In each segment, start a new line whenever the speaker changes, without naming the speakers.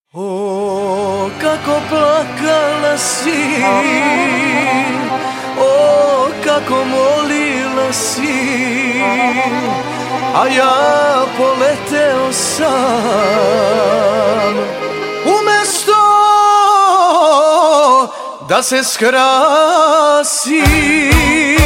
O, kako plakala si, o, kako molila si, a ja poleteo sam, umesto da se skrasim.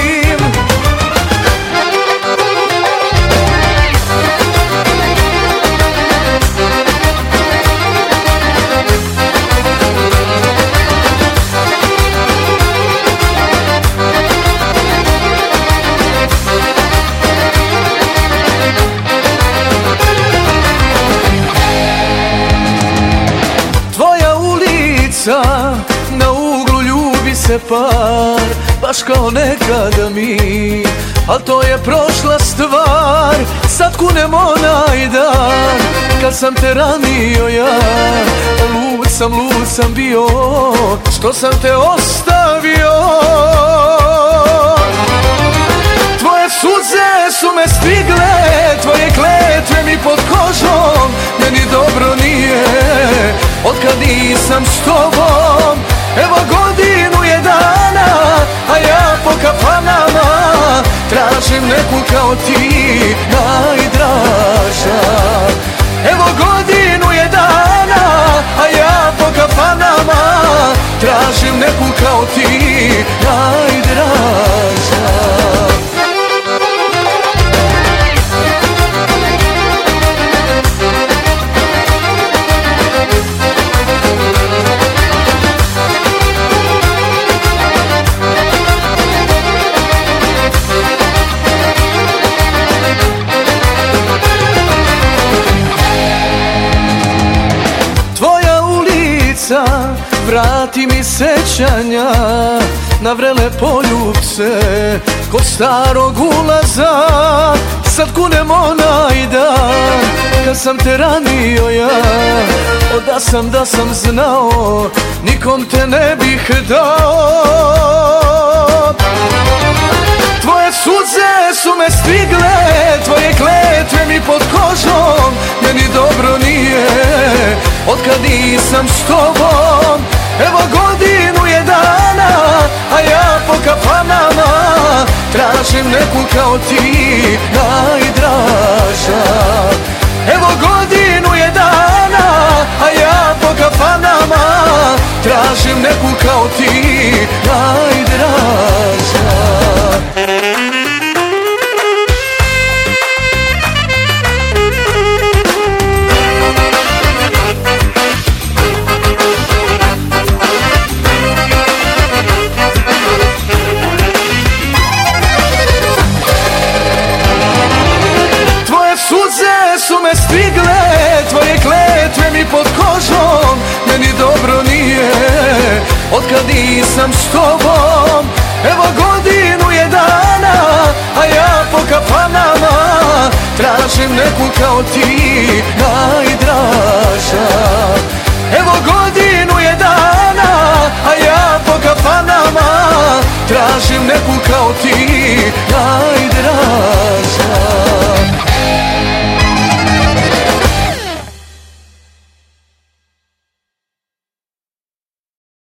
Na uglu ljubi se par, baš kao nekada mi, al to je prošla stvar. Sad kunem onaj dan kad sam te ranio ja, lud sam bio što sam te ostavio. Tvoje suze su me stigle, tvoje kletve mi pod kožom, meni dobro nije otkad nisam s tobom. Evo godinu je dana, a ja po kafanama tražim neku kao ti, najdraža. Evo godinu je dana, a ja po kafanama tražim neku kao ti, najdraža. Vrati mi sećanja na vrele poljupce kod starog ulaza. Sad kunem onaj dan kad sam te ranio ja, da sam znao nikom te ne bih dao. Tvoje suze su me stigle, tvoje kletve mi pod kožom, meni dobro nije otkad nisam s tobom. Evo godinu je dana, a ja po kafanama tražim neku kao ti, najdraža. Evo godinu je dana, a ja po kafanama tražim neku kao ti, najdraža. Su me stigle, tvoje kletve mi pod kožom, meni dobro nije otkad nisam s tobom. Evo godinu je dana, a ja po kafanama tražim neku kao ti, najdraža. Evo godinu je dana, a ja po kafanama tražim neku kao ti,